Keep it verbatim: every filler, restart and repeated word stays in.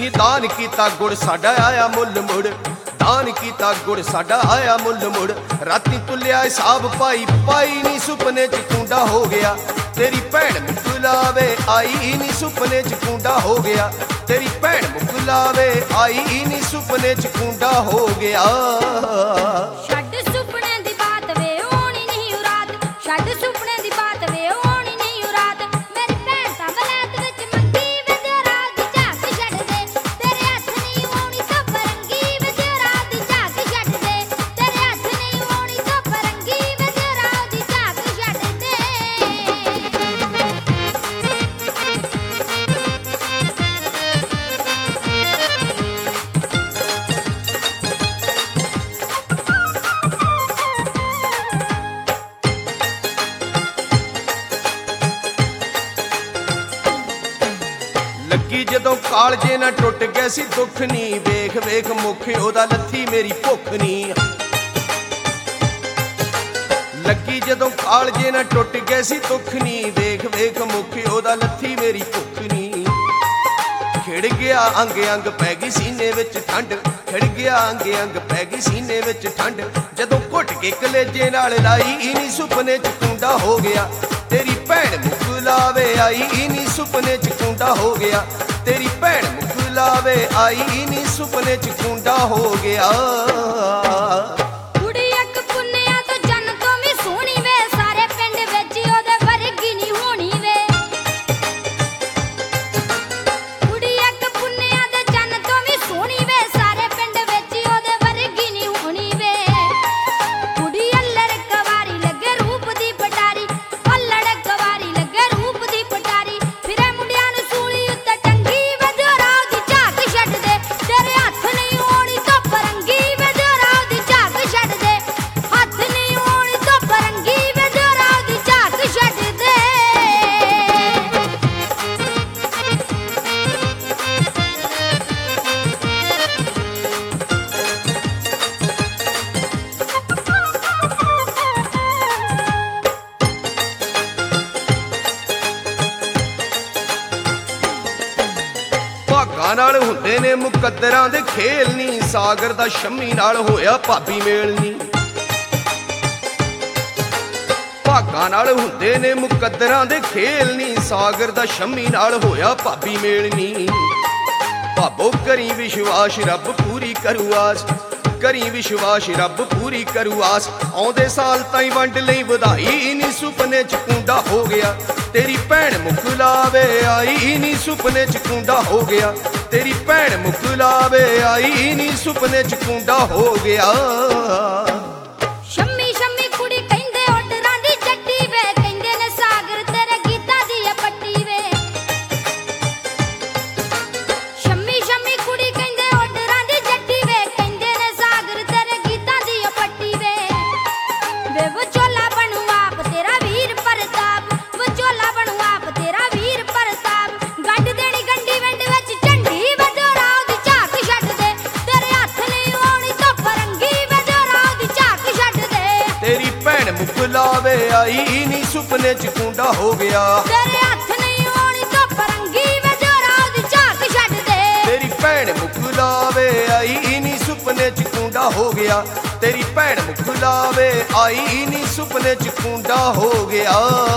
ਨੀ ਦਾਨ ਕੀਤਾ ਗੁੜ ਸਾਡਾ ਆਇਆ ਮੁੱਲ ਮੁੜ, ਦਾਨ ਕੀਤਾ ਗੁੜ ਸਾਡਾ ਆਇਆ ਮੁੱਲ ਮੁੜ। ਰਾਤੀ ਤੁਲਿਆ ਹਿਸਾਬ ਪਾਈ ਪਾਈ ਨੀ ਸੁਪਨੇ ਚ ਕੁੰਡਾ ਹੋ ਗਿਆ, ਤੇਰੀ ਭੈਣ ਮੁਕਲਾਵੇ ਆਈ ਨੀ ਸੁਪਨੇ ਚ ਕੁੰਡਾ ਹੋ ਗਿਆ, ਤੇਰੀ ਭੈਣ ਮੁਕਲਾਵੇ ਆਈ ਨੀ ਸੁਪਨੇ ਚ ਕੁੰਡਾ ਹੋ ਗਿਆ। ਛੱਡ ਸੁਪਨੇ ਦੀ ਬਾਤ ਵੇ ਹੋਣੀ ਨਹੀਂ ਉਰਾਤ, ਛੱਡ ਸੁਪਨੇ ਦੀ ਬਾਤ ਵੇ ਹੋਣੀ ਨਹੀਂ ਉਰਾਤ। ਮੇਰੀ ਭੈਣ ਤਾਂ ਬਲਾਤ ਵਿੱਚ ਮੰਗੀ ਵੇ ਜਰਾ ਦੀ ਝਾਕ ਛੱਡ ਦੇ, ਤੇਰੇ ਹੱਥ ਨਹੀਂ ਹੋਣੀ ਤਾਂ ਪਰੰਗੀ ਵੇ ਜਰਾ ਦੀ ਝਾਕ ਛੱਡ ਦੇ, ਤੇਰੇ ਹੱਥ ਨਹੀਂ ਹੋਣੀ ਤਾਂ ਪਰੰਗੀ ਵੇ ਜਰਾ ਦੀ ਝਾਕ ਛੱਡ ਦੇ। ਲੱਗੀ ਜਦੋਂ ਕਾਲਜੇ ਨਾ ਟੁੱਟ ਗਿਆ ਸੀ ਦੁੱਖ ਨੀ, ਵੇਖ ਵੇਖ ਮੁੱਖ ਉਹਦਾ ਲੱਥੀ ਮੇਰੀ ਭੁੱਖ ਨੀ। ਲੱਗੀ ਜਦੋਂ ਕਾਲਜੇ ਨਾ ਟੁੱਟ ਗਿਆ ਸੀ ਦੁੱਖ ਨੀ, ਵੇਖ ਵੇਖ ਮੁੱਖ ਉਹਦਾ ਲੱਥੀ ਮੇਰੀ ਭੁੱਖ ਨੀ। ਖਿੜ ਗਿਆ ਅੰਗ ਅੰਗ ਪੈ ਗਈ ਸੀਨੇ ਵਿੱਚ ਠੰਡ, ਖਿੜ ਗਿਆ ਅੰਗ ਅੰਗ ਪੈ ਗਈ ਸੀਨੇ ਵਿੱਚ ਠੰਡ। ਜਦੋਂ ਘੁੱਟ ਕੇ ਕਲੇਜੇ ਨਾਲ ਲਾਈ ਨੀ ਸੁਪਨੇ ਚ ਕੁੰਡਾ ਹੋ ਗਿਆ, ਤੇਰੀ ਭੈਣ ਮੁਕਲਾਵੇ ਆਈ ਨੀ ਸੁਪਨੇ ਚ ਕੁੰਡਾ ਹੋ ਗਿਆ, ਤੇਰੀ ਭੈਣ ਮੁਕਲਾਵੇ ਆਈ ਨੀ ਸੁਪਨੇ ਚ ਕੁੰਡਾ ਹੋ ਗਿਆ। ਕੁੜੀ ਇੱਕ ਪੁੰਨਿਆ ਤੋਂ ਜਨ ਤੋਂ ਵੀ ਸੋਹਣੀ ਵੇ, ਸਾਰੇ ਪਿੰਡ ਵਿੱਚ ਉਹਦੇ ਵਰਗੀ ਨਹੀਂ ਹੋਣੀ ਵੇ। ਕੁੜੀ ਇੱਕ ਪੁੰਨਿਆ ਦੇ ਜਨ ਤੋਂ ਵੀ ਸੋਹਣੀ ਵੇ, ਸਾਰੇ ਪਿੰਡ ਵਿੱਚ ਉਹਦੇ ਵਰਗੀ ਨਹੀਂ ਹੋਣੀ ਵੇ। ਕੁੜੀ ਅੱਲੜ ਕਵਾਰੀ ਲੱਗੇ ਰੂਪ ਦੀ ਪਟਾਰੀ, ਅੱਲੜ ਕਵਾਰੀ ਲੱਗੇ ਰੂਪ ਦੀ ਪਟਾਰੀ। ਫਿਰੇ ਮੁੰਡਿਆਂ ਨੂੰ ਸੂਲੀ ਉੱਤੇ ਟੰਗੀ ਵੇ ਜਰਾ ਦੀ ਝਾਕ ਛੱਡ ਦੇ, ਤੇਰੇ ਹੱਥ ਨਹੀਂ ਹੋਣੀ ਤਾਂ ਪਰੰਗੀ ਵੇ ਜਰਾ ਦੀ ਝਾਕ ਛੱਡ ਦੇ, ਹੱਥ ਨਹੀਂ ਹੋਣੀ ਤਾਂ ਪਰੰਗੀ ਵੇ ਜਰਾ ਦੀ ਝਾਕ ਛੱਡ ਦੇ। ਭਾਗਾਂ ਨਾਲ ਹੁੰਦੇ ਨੇ ਮੁਕੱਦਰਾਂ ਦੇ ਖੇਲ ਨੀ, ਸਾਗਰ ਦਾ ਸ਼ੰਮੀ ਨਾਲ ਹੋਇਆ ਭਾਬੀ ਮੇਲ ਨੀ। ਭਾਗਾਂ ਨਾਲ ਹੁੰਦੇ ਨੇ ਮੁਕੱਦਰਾਂ ਦੇ ਖੇਲ ਨੀ, ਸਾਗਰ ਦਾ ਸ਼ੰਮੀ ਨਾਲ ਹੋਇਆ ਭਾਬੀ ਮੇਲ ਨੀ। ਭਾਬੋ ਕਰੀ ਵਿਸ਼ਵਾਸ ਰੱਬ ਪੂਰੀ ਕਰੂ ਆਸ, ਕਰੀ ਵਿਸ਼ਵਾਸ ਰੱਬ ਪੂਰੀ ਕਰੂ ਆਸ। ਆਉਂਦੇ ਸਾਲ ਤਾਈਂ ਵੰਡ ਲਈ ਵਧਾਈ ਨੀ ਸੁਪਨੇ ਚ ਕੁੰਡਾ ਹੋ ਗਿਆ, ਤੇਰੀ ਭੈਣ ਮੁਕਲਾਵੇ ਆਈ ਨੀ ਸੁਪਨੇ ਚ ਕੁੰਡਾ ਹੋ ਗਿਆ, ਤੇਰੀ ਭੈਣ ਮੁਕਲਾਵੇ ਆਈ ਨੀ ਸੁਪਨੇ ਚ ਕੁੰਡਾ ਹੋ ਗਿਆ। ਸ਼ੰਮੀ ਸ਼ੰਮੀ ਕੁੜੀ ਕਹਿੰਦੇ ਓਡਰਾਂ ਦੀ ਜੱਟੀ ਵੇ, ਕਹਿੰਦੇ ਨੇ ਸਾਗਰ ਤੇਰੇ ਗੀਤਾਂ ਦੀ ਏ ਪੱਟੀ ਵੇ। ਸ਼ੰਮੀ ਸ਼ੰਮੀ ਕੁੜੀ ਕਹਿੰਦੇ ਓਡਰਾਂ ਦੀ ਜੱਟੀ ਵੇ, ਕਹਿੰਦੇ ਨੇ ਸਾਗਰ ਤੇਰੇ ਗੀਤਾਂ ਦੀ ਏ ਪੱਟੀ ਵੇ। ਵੇ ਵਿਚੋਲਾ ਬਣੂ ਆਪ ਤੇਰਾ ਵੀਰ ਪ੍ਰਤਾਪ, ਵਿਚੋਲਾ ਬਣੂ ਆਪ ਤੇਰਾ ਵੀਰ ਪ੍ਰਤਾਪ। ਗੱਡ ਦੇਣੀ ਗੰਢੀ ਵਿੰਡ ਵਿੱਚ ਝੰਡੀ ਵੇ ਜਰਾ ਦੀ ਝਾਕ ਛੱਡ ਦੇ, ਤੇਰੇ ਹੱਥ ਨਹੀਂ ਹੋਣੀ ਤਾਂ ਪਰੰਗੀ ਵੇ ਜਰਾ ਦੀ ਝਾਕ ਛੱਡ ਦੇ। ਤੇਰੀ ਭੈਣ ਮੁਕਲਾਵੇ ਆਈ ਨੀ ਸੁਪਨੇ ਚ ਕੁੰਡਾ ਹੋ ਗਿਆ, ਤੇਰੇ ਹੱਥ ਨਹੀਂ ਹੋਣੀ ਤਾਂ ਪਰੰਗੀ ਵੇ ਜਰਾ ਦੀ ਝਾਕ ਛੱਡ ਦੇ। ਤੇਰੀ ਭੈਣ ਮੁਕਲਾਵੇ ਆਈ ਨੀ ਸੁਪਨੇ ਚ ਕੁੰਡਾ ਹੋ ਗਿਆ, ਤੇਰੀ ਭੈਣ ਮੁਕਲਾਵੇ ਆਈ ਨੀ ਸੁਪਨੇ ਚ ਕੁੰਡਾ ਹੋ ਗਿਆ।